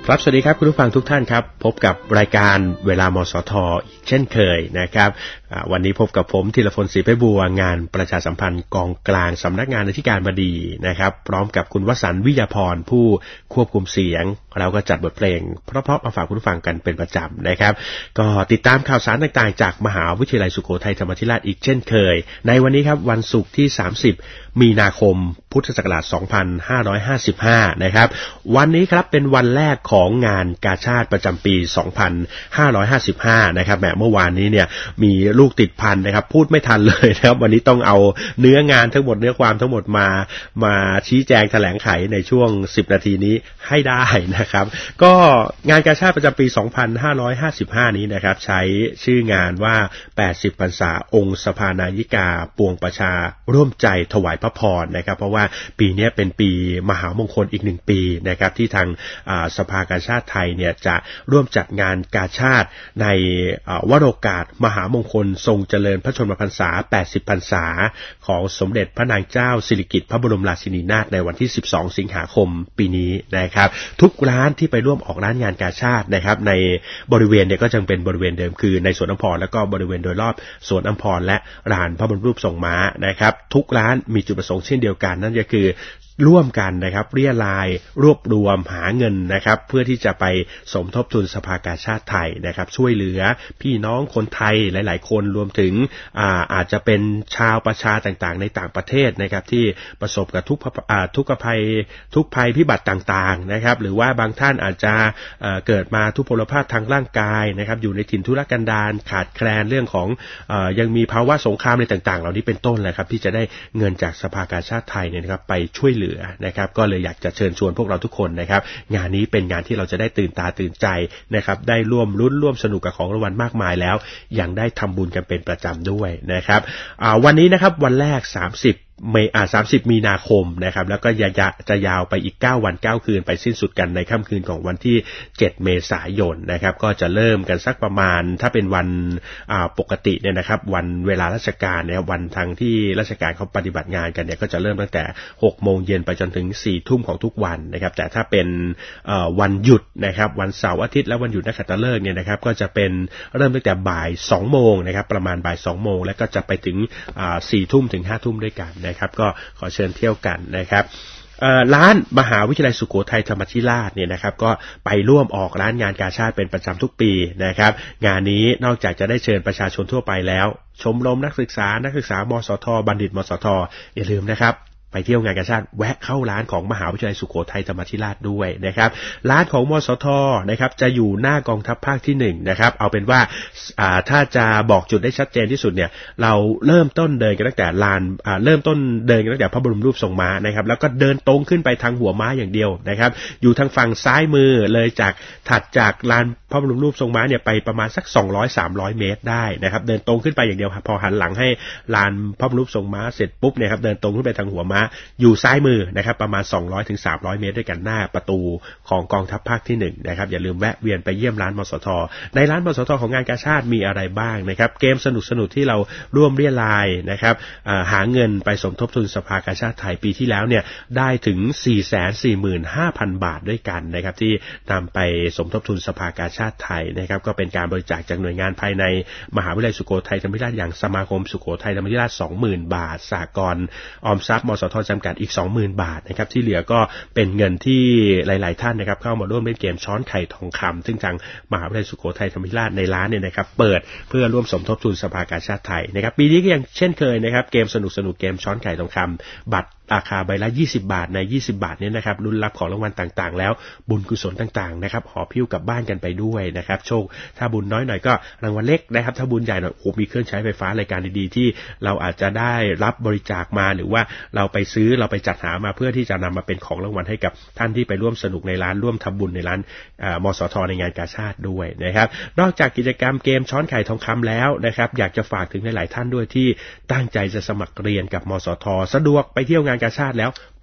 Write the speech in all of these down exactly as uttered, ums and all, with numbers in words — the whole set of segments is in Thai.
ครับสวัสดีครับคุณผู้ฟังทุกท่านครับพบกับรายการเวลามสทอีกเช่นเคยนะครับวันนี้พบกับผมธีรพลศรีไพบัวงานประชาสัมพันธ์กองกลางสำนักงานอธิการบดีนะครับพร้อมกับคุณวสันต์วิยาพรผู้ควบคุมเสียงเราก็จัดบทเพลงเพราะๆมาฝากคุณผู้ฟังกันเป็นประจำนะครับก็ติดตามข่าวสารต่างๆจากมหาวิทยาลัยสุโขทัยธรรมาธิราชอีกเช่นเคยในวันนี้ครับวันศุกร์ที่สามสิบมีนาคมพุทธศักราชสองพันห้าร้อยห้าสิบห้านะครับวันนี้ครับเป็นวันแรกของงานกาชาดประจำปีสองพันห้าร้อยห้าสิบห้านะครับแหมเมื่อวานนี้เนี่ยมีลูกติดพันนะครับพูดไม่ทันเลยนะครับวันนี้ต้องเอาเนื้องานทั้งหมดเนื้อความทั้งหมดมามาชี้แจงแถลงไขในช่วงสิบนาทีนี้ให้ได้นะครับก็งานกาชาดประจำปีสองพันห้าร้อยห้าสิบห้านี้นะครับใช้ชื่องานว่าแปดสิบพรรษาองค์สภานายิกาปวงประชาร่วมใจถวายพระพรนะครับเพราะว่าปีนี้เป็นปีมหามงคลอีกหนึ่งปีนะครับที่ทางสภากาชาดไทยเนี่ยจะร่วมจัดงานกาชาดในวโรกาสมหามงคลทรงเจริญพระชนมพรรษาแปดสิบพรรษาของสมเด็จพระนางเจ้าสิริกิติ์พระบรมราชินีนาถในวันที่สิบสองสิงหาคมปีนี้นะครับทุกร้านที่ไปร่วมออกร้านงานกาชาดนะครับในบริเวณเนี่ยก็จะเป็นบริเวณเดิมคือในสวนอัมพรแล้วก็บริเวณโดยรอบสวนอัมพรและลานพระบรมรูปทรงม้านะครับทุกร้านมีจุดประสงค์เช่นเดียวกันนั่นก็คือร่วมกันนะครับเรียรายรวบรวมหาเงินนะครับเพื่อที่จะไปสมทบทุนสภากาชาดไทยนะครับช่วยเหลือพี่น้องคนไทยหลายๆคนรวมถึงอาอาจจะเป็นชาวประชาต่างๆในต่างประเทศนะครับที่ประสบกับทุกทุกภัยทุกภัยพิบัติต่างๆนะครับหรือว่าบางท่านอาจจะเกิดมาทุพพลภาพทางร่างกายนะครับอยู่ในถิ่นทุรกันดารขาดแคลนเรื่องของยังมีภาวะสงครามอะไรต่างๆเหล่านี้เป็นต้นแหละครับที่จะได้เงินจากสภากาชาดไทยเนี่ยนะครับไปช่วยเหลือนะครับก็เลยอยากจะเชิญชวนพวกเราทุกคนนะครับงานนี้เป็นงานที่เราจะได้ตื่นตาตื่นใจนะครับได้ร่วมลุ้นร่วมสนุกกับของรางวัลมากมายแล้วยังได้ทำบุญกันเป็นประจำด้วยนะครับวันนี้นะครับวันแรกสามสิบเมษายนสามสิบมีนาคมนะครับแล้วก็จะจะยาวไปอีกเก้าวันเก้าคืนไปสิ้นสุดกันในค่ำคืนของวันที่เจ็ดเมษายนนะครับก็จะเริ่มกันสักประมาณถ้าเป็นวันปกติเนี่ยนะครับวันเวลาราชการเนี่ยวันทางที่ราชการเขาปฏิบัติงานกันเนี่ยก็จะเริ่มตั้งแต่หกโมงเย็นไปจนถึงสี่ทุ่มของทุกวันนะครับแต่ถ้าเป็นวันหยุดนะครับวันเสาร์อาทิตย์และวันหยุดนักขัตฤกษ์เนี่ยนะครับก็จะเป็นเริ่มตั้งแต่บ่ายสองโมงนะครับประมาณบ่ายสองโมงแล้วก็จะไปถึงสี่ทุ่มถึงห้าทุ่มด้วยกันนะครับก็ขอเชิญเที่ยวกันนะครับร้านมหาวิทยาลัยสุโขทัยธรรมาธิราชเนี่ยนะครับก็ไปร่วมออกร้านงานกาชาดเป็นประจำทุกปีนะครับงานนี้นอกจากจะได้เชิญประชาชนทั่วไปแล้วชมรมนักศึกษานักศึกษามสทบัณฑิตมสทอย่าลืมนะครับไปเที่ยวงานกาชาดแวะเข้าร้านของมหาวิทยาลัยสุโขทัยธรรมาธิราชด้วยนะครับร้านของมสทนะครับจะอยู่หน้ากองทัพภาคที่หนึ่งนะครับเอาเป็นว่าถ้าจะบอกจุดได้ชัดเจนที่สุดเนี่ยเราเริ่มต้นเดินกันตั้งแต่ลานเริ่มต้นเดินกันตั้งแต่พระบรมรูปทรงม้านะครับแล้วก็เดินตรงขึ้นไปทางหัวม้าอย่างเดียวนะครับอยู่ทางฝั่งซ้ายมือเลยจากถัดจากลานพระบรมรูปทรงม้าเนี่ยไปประมาณสักสองร้อย สามร้อยเมตรได้นะครับเดินตรงขึ้นไปอย่างเดียวพอหันหลังให้ลานพระบรมรูปทรงม้าเสร็จปุ๊บเนี่ยครับเดินตรงขึ้นไปทางหัวม้าอยู่ซ้ายมือนะครับประมาณสองร้อยถึงสามร้อยเมตรด้วยกันหน้าประตูของกองทัพภาคที่หนึ่งนะครับอย่าลืมแวะเวียนไปเยี่ยมร้านมสทในร้านมสทของงานกาชาดมีอะไรบ้างนะครับเกมสนุกๆที่เราร่วมเรียรายนะครับหาเงินไปสมทบทุนสภากาชาดไทยปีที่แล้วเนี่ยได้ถึง สี่แสนสี่หมื่นห้าพัน บาทด้วยกันนะครับที่นำไปสมทบทุนสภากาชาดไทยนะครับก็เป็นการบริจาคจากหน่วยงานภายในมหาวิทยาลัยสุโขทัยธรรมาธิราชอย่างสมาคมสุโขทัยธรรมาธิราช สองหมื่น บาทสหกรณ์ออมทรัพย์มสทจำกัดอีก สองหมื่น บาทนะครับที่เหลือก็เป็นเงินที่หลายๆท่านนะครับเข้ามาร่วมเล่นเกมช้อนไข่ทองคำซึ่งทางมหาวิทยาลัยสุโขทัยธรรมาธิราชในร้านเนี่ยนะครับเปิดเพื่อร่วมสมทบทุนสภากาชาดไทยนะครับปีนี้ก็ยังเช่นเคยนะครับเกมสนุกๆเกมช้อนไข่ทองคำบัตรราคาใบละยี่สิบบาทในยี่สิบบาทเนี่ยนะครับลุ้นรับของรางวัลต่างๆแล้วบุญกุศลต่างๆนะครับหอบหิ้วกลับบ้านกันไปด้วยนะครับโชคถ้าบุญน้อยหน่อยก็รางวัลเล็กนะครับถ้าบุญใหญ่หน่อยโอ้มีเครื่องใช้ไฟฟ้ารายการดีๆที่เราอาจจะได้รับบริจาคมาหรือว่าเราไปซื้อเราไปจัดหามาเพื่อที่จะนำมาเป็นของรางวัลให้กับท่านที่ไปร่วมสนุกในร้านร่วมทำบุญในร้านมสทในงานกาชาดด้วยนะครับนอกจากกิจกรรมเกมช้อนไข่ทองคำแล้วนะครับอยากจะฝากถึงหลายๆท่านด้วยที่ตั้งใจจะสมัครเรียนกับมสทสะดวกไปเที่ยวงานกาชาดแล้ว ไป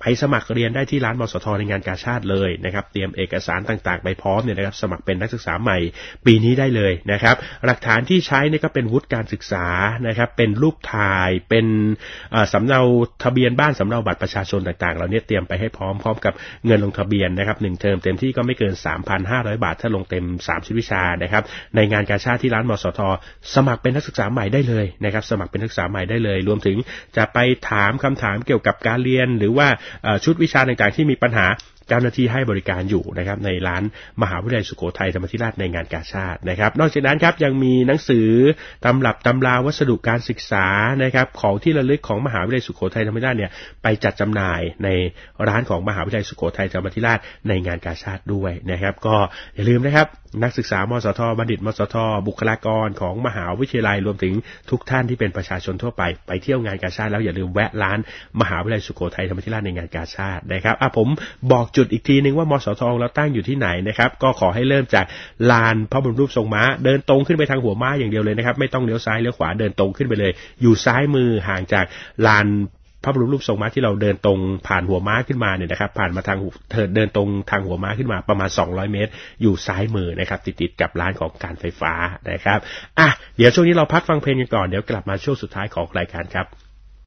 ไปสมัครเรียนได้ที่ร้านมสทในงานกาชาดเลยนะครับเตรียมเอกสารต่างๆไปพร้อมเนี่ยนะครับสมัครเป็นนักศึกษาใหม่ปีนี้ได้เลยนะครับหลักฐานที่ใช้เนี่ยก็เป็นวุฒิการศึกษานะครับเป็นรูปถ่ายเป็นสำเนาทะเบียนบ้านสำเนาบัตรประชาชนต่างๆเราเนี่ยเตรียมไปให้พร้อมพร้อมกับเงินลงทะเบียนนะครับหนึ่งเทอมเต็มที่ก็ไม่เกิน สามพันห้าร้อย บาทถ้าลงเต็มสามสิบวิชานะครับในงานกาชาดที่ร้านมสทสมัครเป็นนักศึกษาใหม่ได้เลยนะครับสมัครเป็นนักศึกษาใหม่ได้เลยรวมถึงจะไปถามคำถามเกี่ยวกับการเรียนหรือว่าชุดวิชาต่างๆที่มีปัญหาเจ้าหน้าที่ให้บริการอยู่นะครับในร้านมหาวิทยาลัยสุโขทัยธรรมาธิราชในงานกาชาดนะครับนอกจากนั้นครับยังมีหนังสือตำรับตำราวัสดุการศึกษานะครับของที่ระลึกของมหาวิทยาลัยสุโขทัยธรรมาธิราชเนี่ยไปจัดจำหน่ายในร้านของมหาวิทยาลัยสุโขทัยธรรมาธิราชในงานกาชาดด้วยนะครับก็อย่าลืมนะครับนักศึกษามสทบัณฑิตมสทบุคลากรของมหาวิทยาลัยรวมถึงทุกท่านที่เป็นประชาชนทั่วไปไปเที่ยวงานกาชาดแล้วอย่าลืมแวะร้านมหาวิทยาลัยสุโขทัยธรรมาธิราชในงานกาชาดนะครับอ่ะผมบอกจุดอีกทีนึงว่ามสทเราตั้งอยู่ที่ไหนนะครับก็ขอให้เริ่มจากลานพระบรมรูปทรงม้าเดินตรงขึ้นไปทางหัวม้าอย่างเดียวเลยนะครับไม่ต้องเลี้ยวซ้ายเลี้ยวขวาเดินตรงขึ้นไปเลยอยู่ซ้ายมือห่างจากลานพระบรมรูปทรงม้าที่เราเดินตรงผ่านหัวม้าขึ้นมาเนี่ยนะครับผ่านมาทางเดินตรงทางหัวม้าขึ้นมาประมาณสองร้อยเมตรอยู่ซ้ายมือนะครับติดๆกับร้านของการไฟฟ้านะครับอ่ะเดี๋ยวช่วงนี้เราพักฟังเพลงกันก่อนเดี๋ยวกลับมาช่วงสุดท้ายของรายการครับ